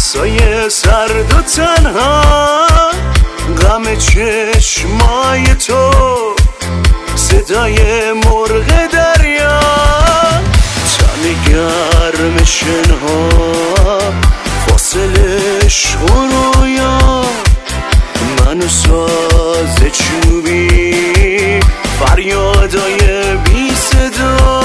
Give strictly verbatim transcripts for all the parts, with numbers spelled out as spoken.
دستای سرد و تنها، غم چشمای تو، صدای مرغ دریا، تن گرم شنها، فاصلش رویا، من و ساز چوبی، فریادای بی صدا.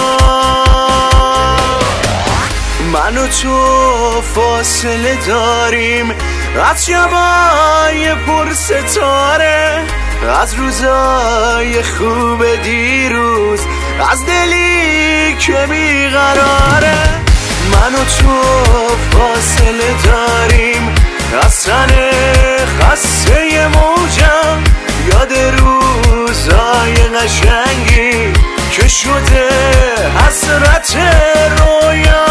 من و تو فاصله داریم از شبای پر ستاره، از روزای خوب دیروز، از دلی که بیقراره. من و تو فاصله داریم از تن خسته موجم، یاد روزای قشنگی که شده حسرت رویا.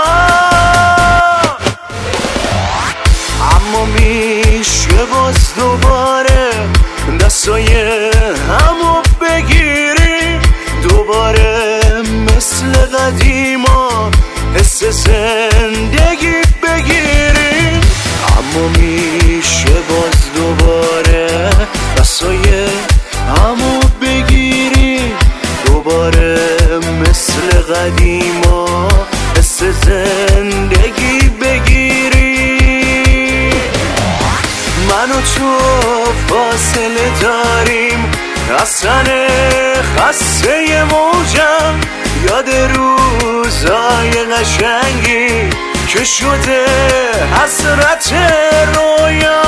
اما میشه باز دوباره دستای همو بگیری، دوباره مثل قدیما حس زندگی بگیری. اما میشه باز دوباره دستای همو بگیری، دوباره مثل قدیما حس زندگی بگیری. من و تو فاصله داریم از تن خسته موجم، یاد روزای قشنگی که شده حسرت رویا.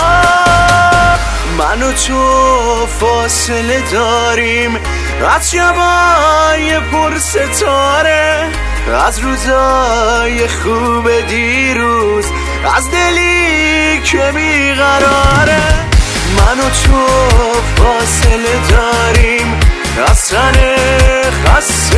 من و تو فاصله داریم از شبای پر ستاره، از روزای خوب دیروز، از دلی که بیقراره. من و تو فاصله داریم از تن خسته